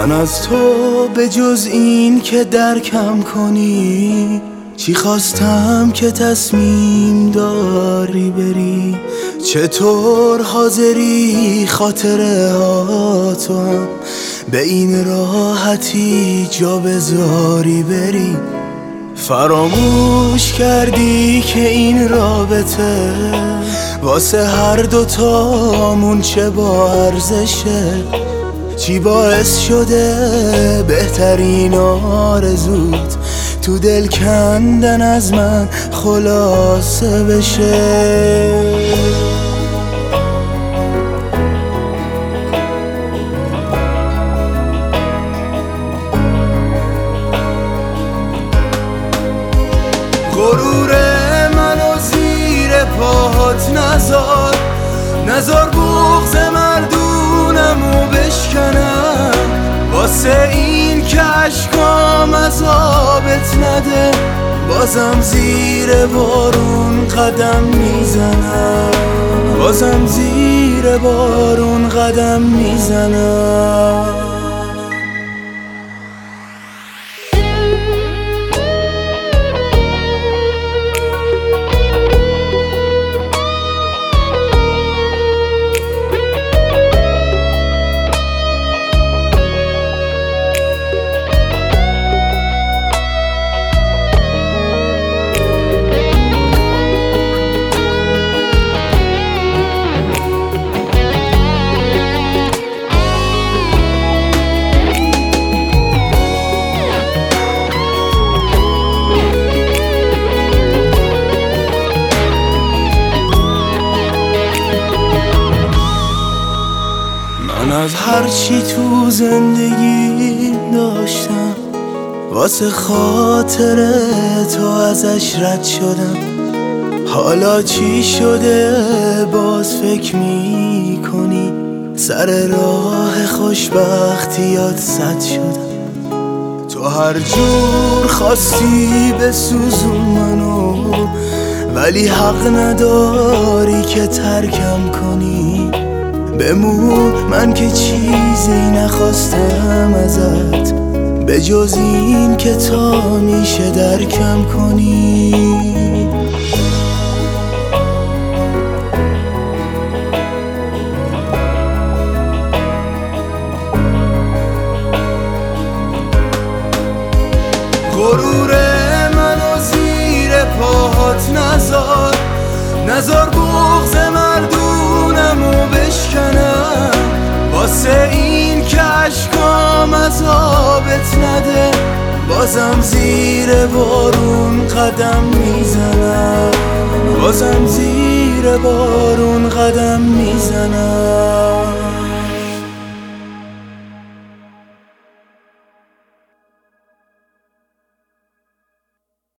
من از تو به جز این که درکم کنی چی خواستم که تصمیم داری بری؟ چطور حاضری خاطره ها تو هم به این راحتی جا بذاری بری؟ فراموش کردی که این رابطه واسه هر دوتامون چه با ارزشه؟ چی باعث شده بهترین آرزوت تو دل کندن از من خلاصه بشه؟ غرور منو زیر پاهات نزار بغض مردونمو بشکنم واسه این که عشقام عذابت نده. بازم زیر بارون قدم میزنم، بازم زیر بارون قدم میزنم. من از هر چی تو زندگی داشتم واسه خاطر تو ازش رد شدم. حالا چی شده باز فکر می کنی؟ سر راه خوشبختیات سد شدم. تو هر جور خواستی بسوزون منو ولی حق نداری که ترکم کنی. بمون من که چیزی نخواستم ازت به جز این که تا میشه درکم کنی. غرور منو زیر پاهات نزار بغض مردونمو بشکنم واسه این که عشقام عذابت نده. بازم زیر بارون قدم میزنم، بازم زیر بارون قدم میزنم.